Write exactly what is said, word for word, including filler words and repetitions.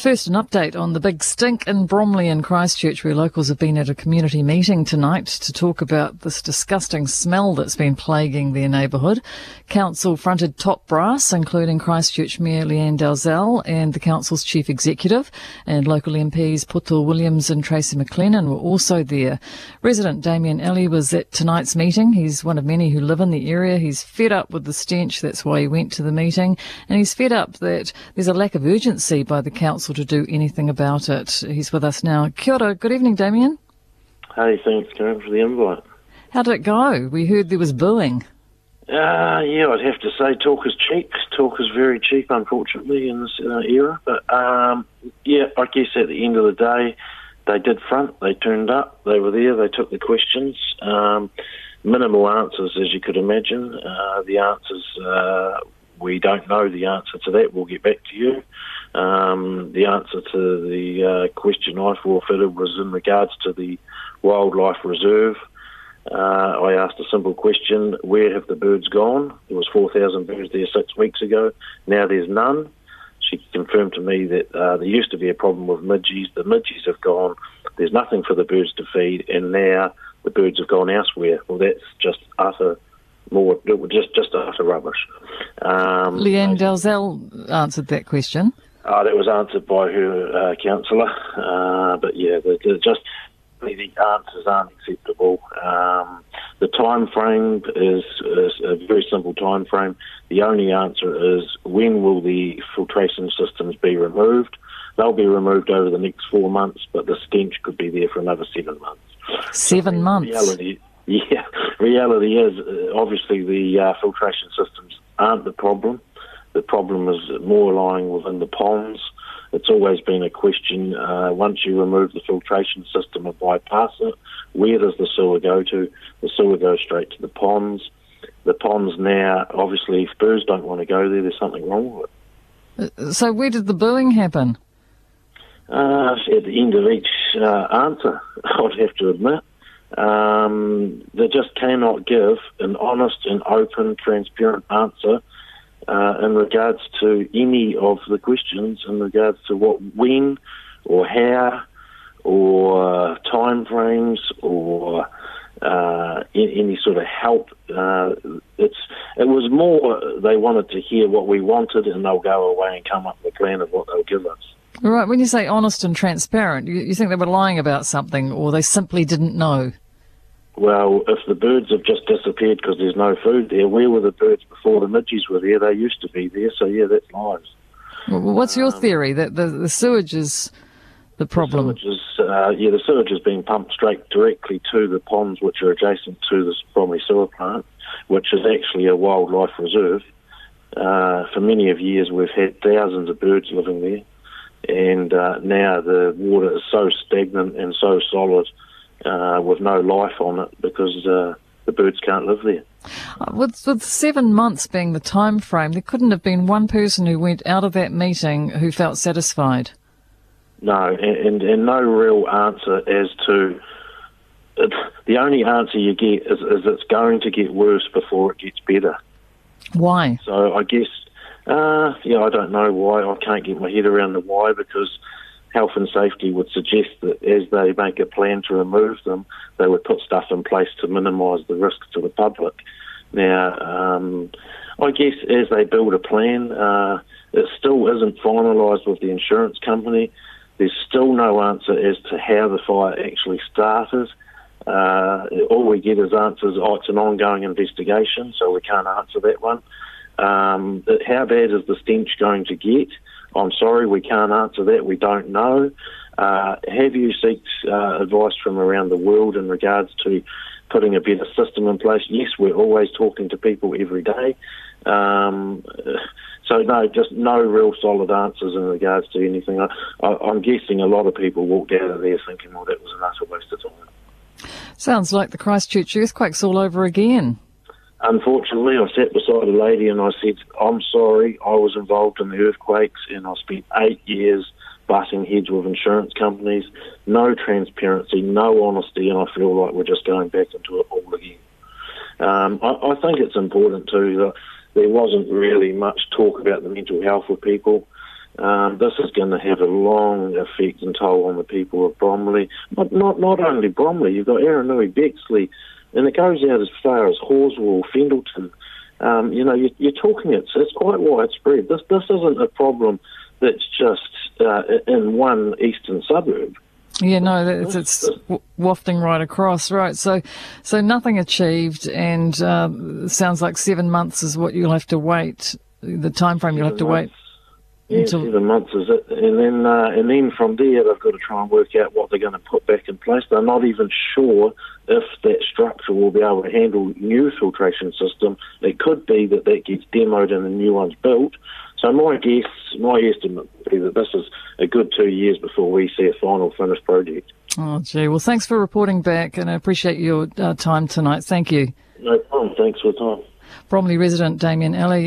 First, an update on the big stink in Bromley and Christchurch, where locals have been at a community meeting tonight to talk about this disgusting smell that's been plaguing their neighbourhood. Council fronted top brass, including Christchurch Mayor Leanne Dalzell and the council's chief executive, and local M Ps Puto Williams and Tracy McLennan were also there. Resident Damien Ellie was at tonight's meeting. He's one of many who live in the area. He's fed up with the stench, that's why he went to the meeting, and he's fed up that there's a lack of urgency by the council to do anything about it. He's with us now. Kia ora. Good evening, Damien. Hey, thanks, Karen, for the invite. How did it go? We heard there was booing. Uh, yeah, I'd have to say talk is cheap. Talk is very cheap, unfortunately, in this uh, era. But, um, yeah, I guess at the end of the day, they did front. They turned up. They were there. They took the questions. Um, minimal answers, as you could imagine. Uh, the answers, uh, we don't know the answer to that. We'll get back to you. Um, the answer to the uh, question I forfeited was in regards to the wildlife reserve. Uh, I asked a simple question: where have the birds gone? There was four thousand birds there six weeks ago. Now there's none. She confirmed to me that uh, there used to be a problem with midges. The midges have gone. There's nothing for the birds to feed, and now the birds have gone elsewhere. Well, that's just utter more just just utter rubbish. Um, Leanne Dalzell answered that question. Uh, that was answered by her uh, counsellor, uh, but yeah, the, the just the answers aren't acceptable. Um, the time frame is, is a very simple time frame. The only answer is when will the filtration systems be removed? They'll be removed over the next four months, but the stench could be there for another seven months. Seven so months. Reality, yeah, reality is uh, obviously the uh, filtration systems aren't the problem. The problem is more lying within the ponds. It's always been a question, uh, once you remove the filtration system and bypass it, where does the sewer go to? The sewer goes straight to the ponds. The ponds now, obviously, if birds don't want to go there, there's something wrong with it. So where did the booing happen? Uh, at the end of each uh, answer, I'd have to admit. Um, they just cannot give an honest and open, transparent answer Uh, in regards to any of the questions, in regards to what, when, or how, or time frames, or uh, any sort of help. Uh, it's it was more they wanted to hear what we wanted, and they'll go away and come up with a plan of what they'll give us. Right. When you say honest and transparent, you, you think they were lying about something, or they simply didn't know? Well, if the birds have just disappeared because there's no food there, where were the birds before the midges were there? They used to be there, so yeah, that's lies. Well, what's your um, theory, that the, the sewage is the problem? The sewage is, uh, yeah, the sewage is being pumped straight directly to the ponds which are adjacent to the Bromley sewer plant, which is actually a wildlife reserve. Uh, for many of years we've had thousands of birds living there, and uh, now the water is so stagnant and so solid Uh, with no life on it because uh, the birds can't live there. Uh, with, with seven months being the time frame, there couldn't have been one person who went out of that meeting who felt satisfied. No, and, and, and no real answer as to... It, the only answer you get is, is it's going to get worse before it gets better. Why? So I guess, uh, yeah, I don't know why. I can't get my head around the why, because health and safety would suggest that as they make a plan to remove them, they would put stuff in place to minimise the risk to the public. Now, um, I guess as they build a plan, uh, it still isn't finalised with the insurance company. There's still no answer as to how the fire actually started. Uh, all we get is answers, oh, it's an ongoing investigation, so we can't answer that one. Um, how bad is the stench going to get? I'm sorry, we can't answer that. We don't know. Uh, have you sought uh, advice from around the world in regards to putting a better system in place? Yes, we're always talking to people every day. Um, so, no, just no real solid answers in regards to anything. I, I, I'm guessing a lot of people walked out of there thinking, well, that was an utter waste of time. Sounds like the Christchurch earthquakes all over again. Unfortunately, I sat beside a lady and I said, I'm sorry, I was involved in the earthquakes and I spent eight years butting heads with insurance companies. No transparency, no honesty, and I feel like we're just going back into it all again. Um, I, I think it's important too that there wasn't really much talk about the mental health of people. Um, this is going to have a long effect and toll on the people of Bromley. Not not, not only Bromley, you've got Aranui, Bexley, and it goes out as far as Horswell, Fendleton. Um, you know, you're, you're talking, it's, it's quite widespread. This, this isn't a problem that's just uh, in one eastern suburb. Yeah, no, it's, it's wafting right across, right? So, so nothing achieved, and uh, sounds like seven months is what you'll have to wait. The time frame you'll have to wait. Yeah, until... seven months is it, and then uh, and then from there they've got to try and work out what they're going to put back in place. They're not even sure if that structure will be able to handle new filtration system. It could be that that gets demoed and a new one's built. So my guess, my estimate would be that this is a good two years before we see a final finished project. Oh, gee. Well, thanks for reporting back, and I appreciate your uh, time tonight. Thank you. No problem. Thanks for the time. Bromley resident Damien Alley.